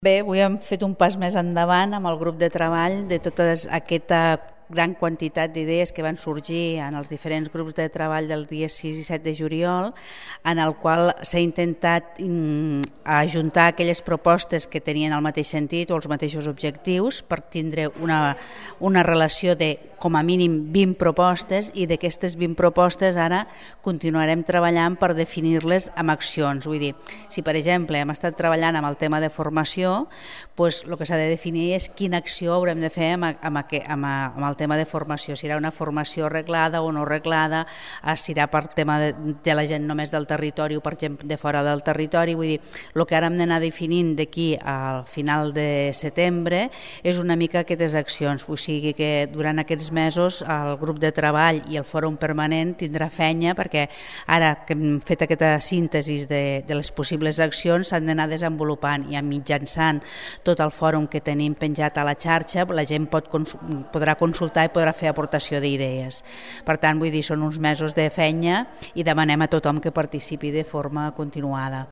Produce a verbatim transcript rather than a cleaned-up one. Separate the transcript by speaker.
Speaker 1: Bé, avui hem fet un pas més endavant amb el grup de treball de tota aquesta gran quantitat d'idees que van sorgir en els diferents grups de treball del dia sis i set de juliol, en el qual s'ha intentat ajuntar aquelles propostes que tenien el mateix sentit o els mateixos objectius per tindre una, una relació de com a mínim vint propostes, i d'aquestes vint propostes ara continuarem treballant per definir-les amb accions. Vull dir, si per exemple hem estat treballant amb el tema de formació, doncs el que s'ha de definir és quina acció haurem de fer amb, amb, amb, amb el tema de formació, si serà una formació reglada o no reglada, si serà per tema de, de la gent només del territori o per gent de fora del territori. Vull dir, el que ara hem d'anar definint d'aquí al final de setembre és una mica aquestes accions, o sigui que durant aquests mesos el grup de treball i el fòrum permanent tindrà feina, perquè ara que hem fet aquesta síntesi de, de les possibles accions s'han d'anar desenvolupant, i mitjançant tot el fòrum que tenim penjat a la xarxa la gent pot, podrà consultar i podrà fer aportació d'idees. Per tant, vull dir, són uns mesos de feina i demanem a tothom que participi de forma continuada.